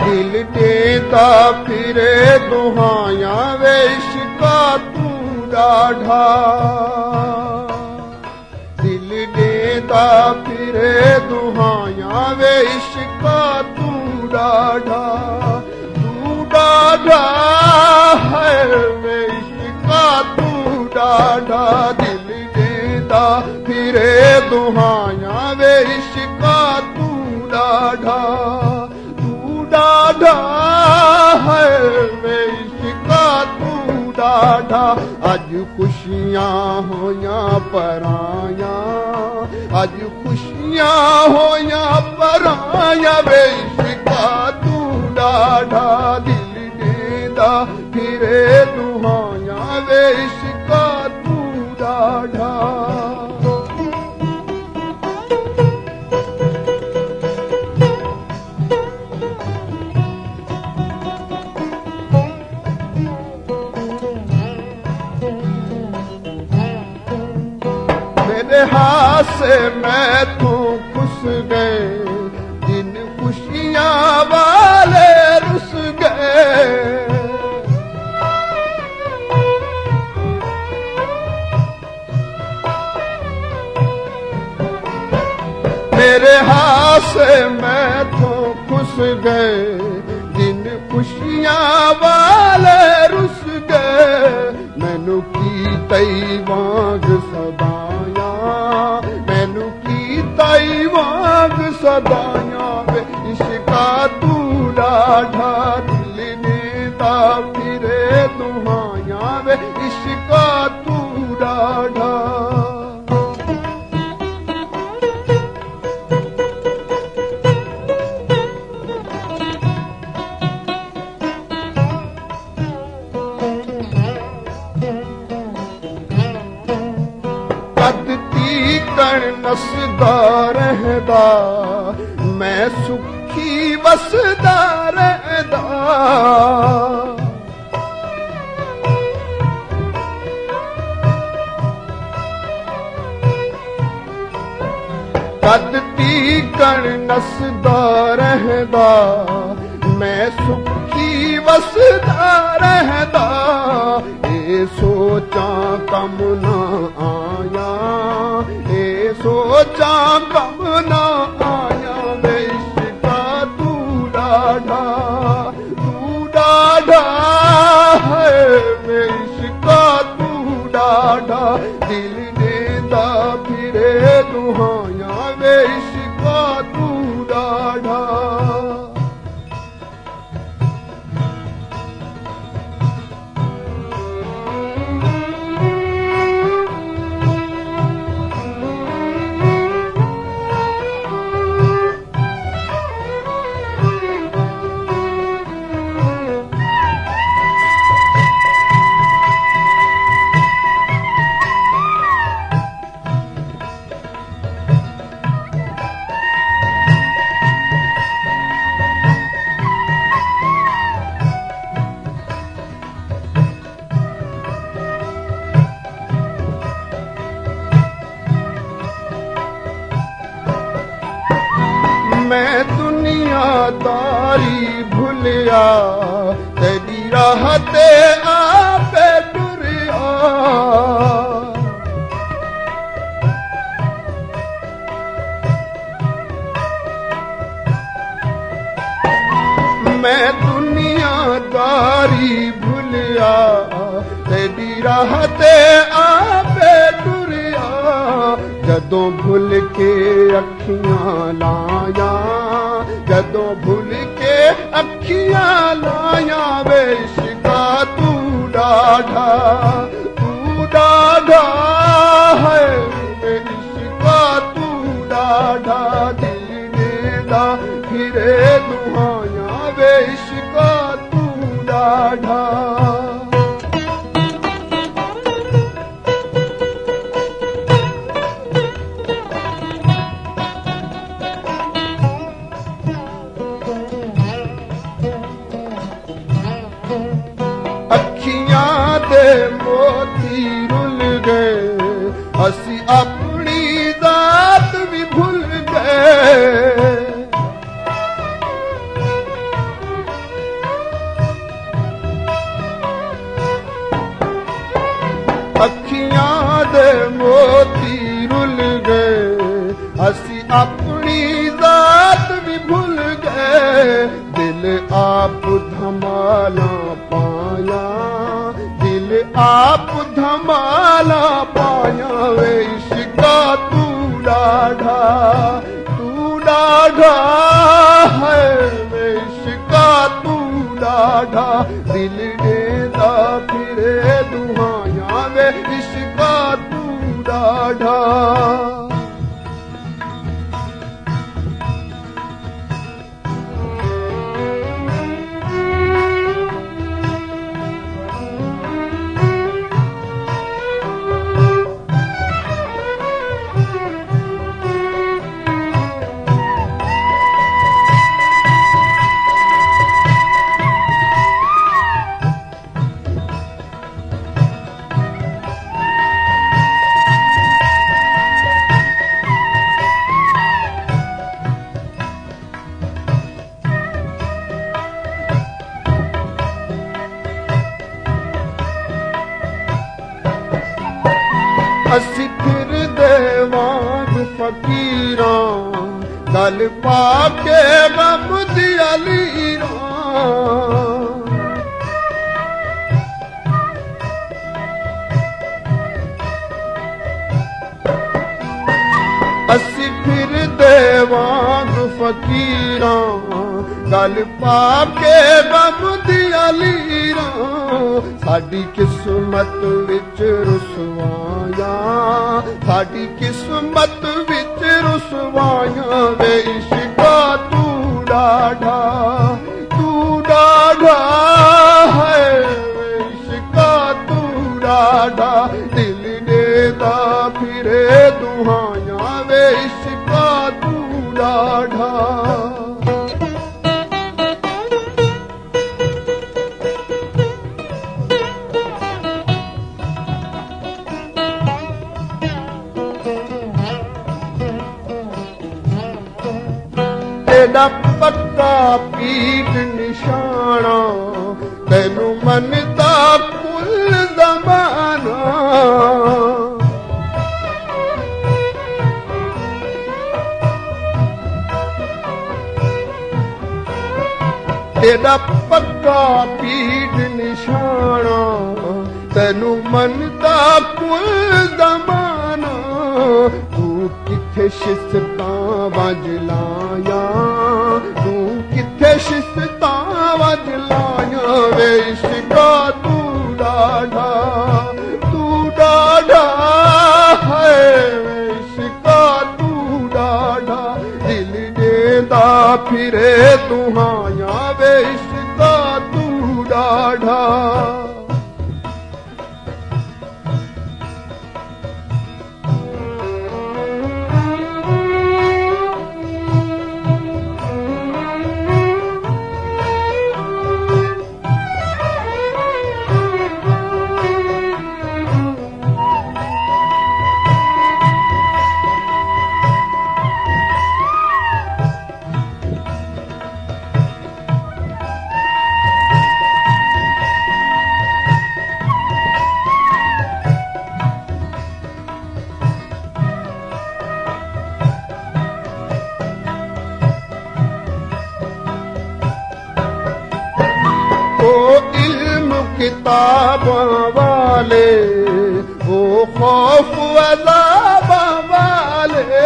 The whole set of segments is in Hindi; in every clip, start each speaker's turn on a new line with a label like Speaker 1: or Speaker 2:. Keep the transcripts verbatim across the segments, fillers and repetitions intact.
Speaker 1: दिल देता फिरे दुहाया वे इश्का तू डाढ़ा, दिल देता फिरे दुहाया वे इश्का तू डाढ़ा, तू डाढ़ा है वे इश्का तू डाढ़ा, दिल देता फिरे दुहाया वे इश्का तू डाढ़ा, डाढ़ा है वे इश्का तू डाढ़ा। अज खुशियां होया पराया, अज खुशियां होया पराया वे इश्का तू डाढ़ा, दिल देदा फिरे दुहाया वे इश्का तू डाढ़ा। मेरे हाथ से मैं तू खुश गए, जिन खुशियां वाले रुस गए, मेरे हाथ से मैं तो खुश गए, जिन खुशियां वाले रुस गए, मैनू की तई वांग सदाया, मैनू की तई वांग सदाया वे इश्का तू डाढ़ा, दिल देता फिरे दुहाया वे इश्का तू डाढ़ा। नसदा रहदा मैं सुखी वसदा रहदा, कद तीकण नसदा रहदा मैं सुखी वसदा रहदा, ए सोचा कम ना आया, ए सोचा कम ना आया वे इश्का तू डाढ़ा, तू डाढ़ा है वे इश्का तू डाढ़ा, दिल देदा फिरे दुहाया वे इश्का तू डाढ़ा। मैं दुनियादारी भूलिया, तेरी राह ते आपे टुरिया, मैं दुनियादारी भूलिया, तेरी राह ते आपे टुरिया, जदों भुल के अखियां लाया, जदों भुल के अखियां लाया वे इश्का तू डाढ़ा, तू डाढ़ा है वे इश्का तू डाढ़ा, दिल देदा फिरे दुहाया वे इश्का तू डाढ़ा। मोती रुल गए, असी अपनी जात भी भूल गए, आप धमाला पाया, दिल आप धमाला पाया वे इश्का तू डाढ़ा, तू डाढ़ा है वे इश्का तू डाढ़ा, दिल देता फिरे दुहाया वे इश्का तू डाढ़ा। ਅਸੀਂ ਫਿਰਦੇ ਵਾਂਗ ਫਕੀਰਾਂ, ਗਲ ਪਾ ਕੇ ਗਮ ਦੀਆਂ ਲੀਰਾਂ। ਅਸੀਂ ਫਿਰਦੇ ਵਾਂਗ ਫਕੀਰਾਂ, गल पाके गम दिया लीरां, साडी किस्मत विच रुसवाया, साडी किस्मत विच रुसवाया वे इश्का तू डाढ़ा, तू डाढ़ा है वे इश्का तू डाढ़ा, दिल देता फिरे दुहाया वे इश्का तू डाढ़ा। तेरा पक्का पीठ निशाना, तेनू मनता कुल ज़माना, तेरा पक्का पीठ निशाना, तेनू मनता कुल ज़माना, तू किथे शिस्तां वज लाया, तू किथे शिस्तां वज लाया वे इश्का तू डाढ़ा, तू डाढ़ा है वे इश्का तू डाढ़ा, दिल देता फिरे दुहाया वे इश्का तू डाढ़ा। किताबों वाले वो खौफ अज़ाब वाले,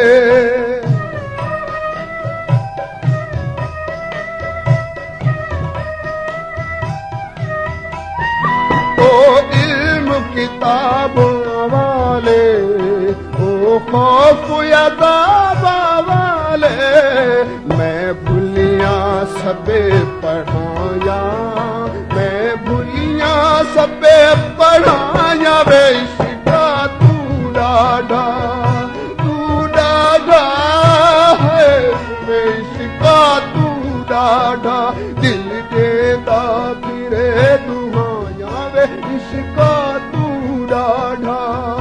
Speaker 1: वो इल्म किताबों वाले वो खौफ अज़ाब वाले, मैं भूलिया सबे पढ़ाया, मैं भूलिया सबे पढ़ाया वे इश्का तू डाढ़ा, तू डाढ़ा है वे इश्का तू डाढ़ा, दिल देता फिरे दुहाया वे इश्का तू डाढ़ा।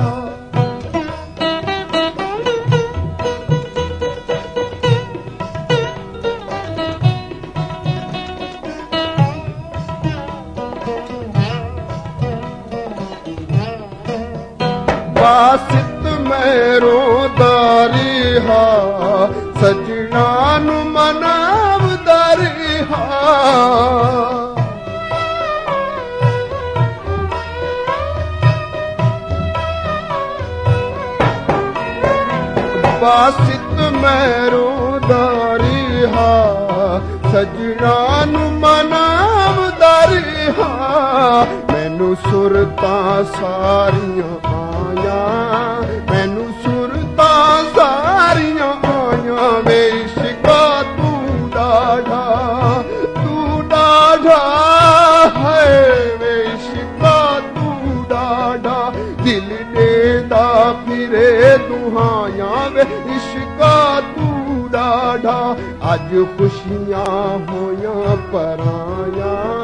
Speaker 1: वासित मेरो दारी हा, सजना नु मनाव दारी हा, बासित मैरो दारी हा सजना नू मनाव दारी हा मैनू सुरतां सारियां आया मैनू सुरतां सारियां आया वे इश्का तू डाढ़ा तू डाढ़ा है वे इश्का तू डाढ़ा दिल देदा फिरे दुहाया वे इश्का तू डाढ़ा अज खुशियां होया पराया